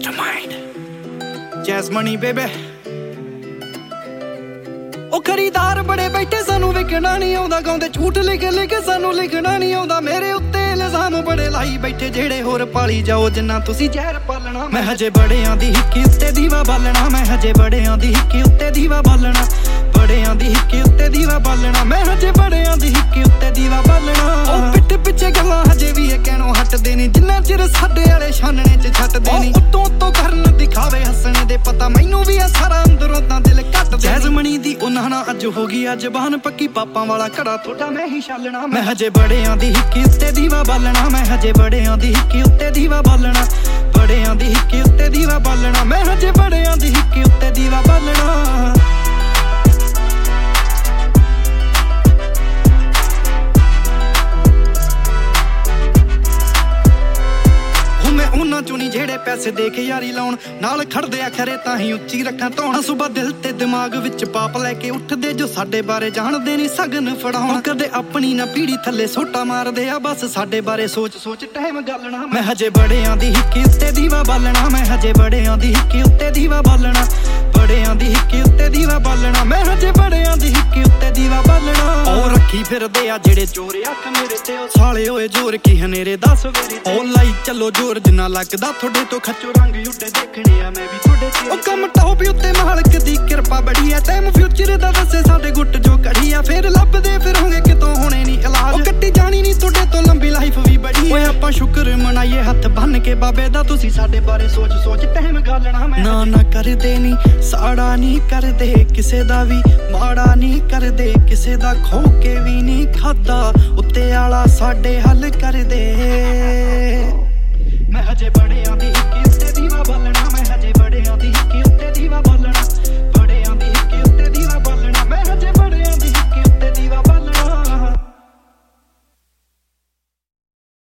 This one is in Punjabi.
Mastermind Jasmine baby ਉਹ ਖਰੀਦਾਰ ਬੜੇ ਬੈਠੇ ਸਾਨੂੰ ਵਿਕਣਾ ਨਹੀਂ ਆਉਂਦਾ ਗਾਉਂਦੇ ਝੂਠ ਲਿਖ ਲਿਖ ਸਾਨੂੰ ਲਿਖਣਾ ਨਹੀਂ ਆਉਂਦਾ ਮੇਰੇ ਉੱਤੇ ਇਲਜ਼ਾਮ ਬੜੇ ਲਾਈ ਬੈਠੇ ਜਿਹੜੇ ਹੋਰ ਪਾਲੀ ਜਾਓ ਜਿੰਨਾ ਤੁਸੀਂ ਜ਼ਹਿਰ ਪਾਲਣਾ ਮੈਂ ਹਜੇ ਬੜਿਆਂ ਦੀ ਹਿੱਕੀ ਉੱਤੇ ਦੀਵਾ ਬਾਲਣਾ ਮੈਂ ਹਜੇ ਬੜਿਆਂ ਦੀ ਹਿੱਕੀ ਉੱਤੇ ਦੀਵਾ ਬਾਲਣਾ ਬੜਿਆਂ ਦੀ ਹਿੱਕੀ ਉੱਤੇ ਦੀਵਾ ਬਾਲਣਾ ਮੈਂ ਹਜੇ ਬੜਿਆਂ ਦੀ ਹਿੱਕੀ ਉੱਤੇ ਦੀਵਾ ਬਾਲਣਾ ਉਹ ਪਿੱਠ ਪਿੱਛੇ ਗੱਲਾਂ ਹਜੇ ਵੀ ਇਹ ਕਹਿਣੋਂ ਹਟਦੇ ਨਹੀਂ ਜਿੰਨਾ ਚਿਰ ਸਾਡੇ ਵਾਲੇ ਛਾਨਣੇ 'ਚ ਛੱਡਦੇ ਨਹੀਂ ਉੱਤੋਂ ਉੱਤੋਂ ਕਰਨ ਦਿਖਾਵੇ ਹੱਸਣੇ ਦੇ ਪਤਾ ਮੈਨੂੰ ਵੀ ਆ ਸਾਰਾ ਅੰਦਰੋਂ ਤਾਂ ਦਿਲ ਕੱਟ ਜੈਸਮਨੀ ਦੀ ਉਹਨਾਂ ਨਾਲ ਅੱਜ ਹੋ ਗਈ ਆ ਜ਼ਬਾਨ ਪੱਕੀ ਪਾਪਾਂ ਵਾਲਾ ਘੜਾ ਤੁਹਾਡਾ ਮੈਂ ਹੀ ਛਾਲਣਾ ਮੈਂ ਹਜੇ ਬੜਿਆਂ ਦੀ ਹਿੱਕੀ ਉੱਤੇ ਦੀਵਾ ਬਾਲਣਾ ਮੈਂ ਹਜੇ ਬੜਿਆਂ ਦੀ ਹਿੱਕੀ ਉੱਤੇ ਦੀਵਾ ਬਾਲਣਾ ਬੜਿਆਂ ਦੀ ਹਿੱਕੀ ਉੱਤੇ ਦੀਵਾ ਬਾਲਣਾ ਮੈਂ ਹਜੇ ਬੜਿਆਂ ਦੀ ਹਿੱਕੀ ਉੱਤੇ ਦੀਵਾ ਬਾਲਣਾ ਉਹਨਾਂ ਚੋਂ ਨੀ ਜਿਹੜੇ ਪੈਸੇ ਦੇ ਕੇ ਯਾਰੀ ਲਾਉਣ ਨਾਲ ਖੜਦੇ ਆ ਖਰੇ ਤਾਂ ਹੀ ਉੱਚੀ ਰੱਖਾਂ ਧੌਣ ਸੁਬਾ ਦਿਲ ਤੇ ਦਿਮਾਗ ਵਿੱਚ ਪਾਪ ਲੈ ਕੇ ਉੱਠਦੇ ਜੋ ਸਾਡੇ ਬਾਰੇ ਜਾਣਦੇ ਨਹੀਂ ਸਗਨ ਫੜਾਉਣ ਕਦੇ ਆਪਣੀ ਨਾ ਪੀੜੀ ਥੱਲੇ ਸੋਟਾ ਮਾਰਦੇ ਆ ਬਸ ਸਾਡੇ ਬਾਰੇ ਸੋਚ ਸੋਚ ਟਾਈਮ ਗਾਲਣਾ ਮੈਂ ਹਜੇ ਬੜਿਆਂ ਦੀ ਹਿੱਕੀ ਉੱਤੇ ਦੀਵਾ ਬਾਲਣਾ ਮੈਂ ਹਜੇ ਬੜਿਆਂ ਦੀ ਹਿੱਕੀ ਉੱਤੇ ਦੀਵਾ ਬਾਲਣਾ ਬੜਿਆਂ ਦੀ ਹਿੱਕੀ ਉੱਤੇ ਦੀਵਾ ਬਾਲਣਾ ਮੈਂ ਹਜੇ ਬੜਿਆਂ ਦੀ ਹਿੱਕੀ ਉੱਤੇ ਦੀਵਾ ਬਾਲਣਾ ਉਹ ਰੱਖੀ ਫਿਰਦੇ ਆ ਜਿਹੜੇ ਚੋਰ ਅੱਖ ਮੇਰੇ ਤੇ ਉਹ ਸਾਲੇ ਓਏ ਜ਼ੋਰ ਕੀ ਹਨੇਰੇ 10 ਵੇਰੇ ਉਹ ਲਾਈ ਚੱਲੋ ਜ਼ੋਰ ਜਿੰਨਾ ਲੱਗਦਾ ਤੁਹਾਡੇ ਤੋਂ ਖੱਚੋ ਰੰਗ ਉੱਡੇ ਦੇਖਣੇ ਆ ਮੈਂ ਵੀ ਤੁਹਾਡੇ ਤੇ ਉਹ ਕੰਮ ਟੌਪ ਉੱਤੇ ਮਾਲਕ ਦੀ ਕਿਰਪਾ ਬੜੀ ਆ ਟਾਈਮ ਫਿਊਚਰ ਦਾ ਦੱਸੇ ਸਾਡੇ ਗੁੱਟ ਜੋ ਕੜੀ ਆ ਫੇਰ ਲੱਭਦੇ ਫਿਰੋਂਗੇ ਕਿਤੋਂ ਹੋਣੇ ਨਹੀਂ ਇਲਾਜ ਉਹ ਕੱਟੀ ਜਾਣੀ ਨਹੀਂ ਤੁਹਾਡੇ ਤੋਂ ਲੰਬੀ ਲਾਈਫ ਵੀ ਬੜੀ ਓਏ ਆਪਾਂ ਸ਼ੁਕਰ ਮਨਾਈਏ ਹੱਥ ਬੰਨ ਕੇ ਬਾਬੇ ਦਾ ਤੁਸੀਂ ਸਾਡੇ ਬਾਰੇ ਸੋਚ ਸੋਚ ਟਾਈਮ ਗਾਲਣਾ ਮੈਂ ਨਾ ਕਰਦੇ ਨਹੀਂ ਸਾੜਾ ਨਹੀਂ ਕਰਦੇ ਕਿਸੇ ਦਾ ਵੀ ਮਾੜਾ ਨਹੀਂ ਕਰਦੇ ਕਿਸੇ ਦਾ ਖੋ ਕੇ ਵੀ ਨਹੀਂ ਖਾਦਾ ਉੱਤੇ ਆਲਾ ਸਾਡੇ ਹੱਲ ਕਰਦੇ